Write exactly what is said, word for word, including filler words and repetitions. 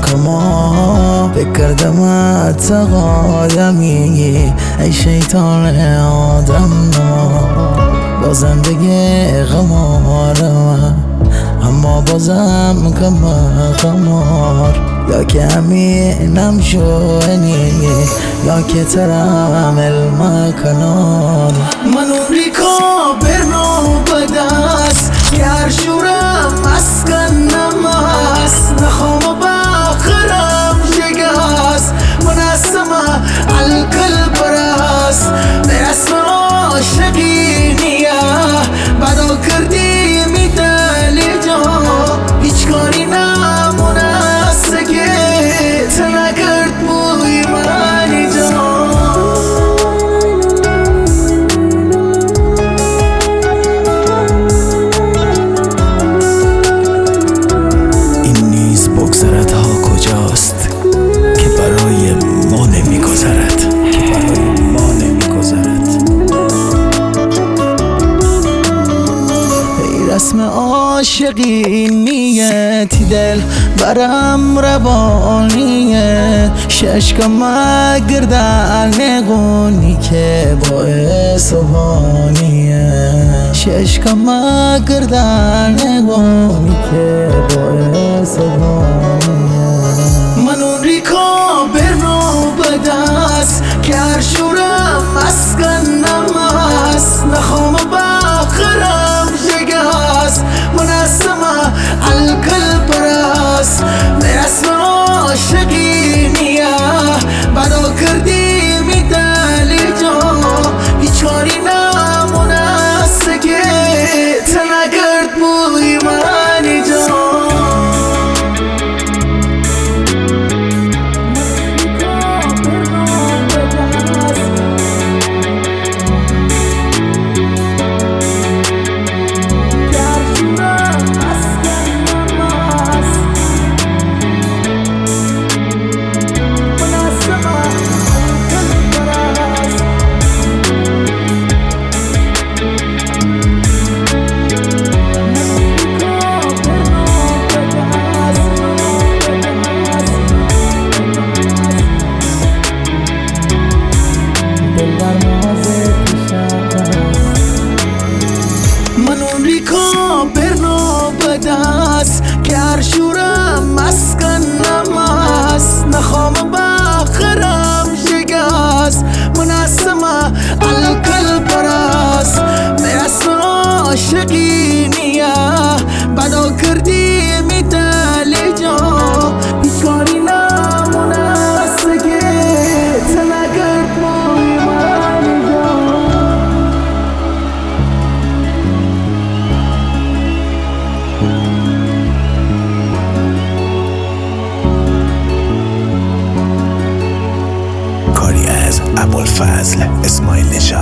کما فکر کردم تقادمی ای شیطان آدم نما با زندگی غمارم اما بازم کم غمار یا که همینم شونی یا که ترم المکنار من عمری کابرنو بدست که هر شورم مسکن نمست نخوام باخرم شگست من اسمه القلب راست به اسم عاشقی نیه بدو کردی میدلی جا هیچ کاری نمونست که تنکرد بوی منی جا این نیز بگذرد ها کجاست که برای ما نمیگذرد که برای ما نمیگذرد رسم عاشقی نیتی دل برم روانیه ششکم گردن نگونی که باعث وانیه ششکم گردن نگونی که باعث وانیه من اون ریکا برنو بدست که هر شورم مسکن نمست نخوام باخرم شگست من اسمه القلب راست به اسم عاشقی نیه بدو کردی میدلی جا هیچ کاری نمونست که تنکرد بوی منی جا من اون ریکا برنو بدست که هر شورم مسکن نمست نخوام باخرم شگست من اسمه القلب راست به اسم عاشقی نیه بدو کردی میدلی جا هیچ کاری نمونست که تنکرد بوی منی جا کاری از ابوالفضل اسماعیل نژاد.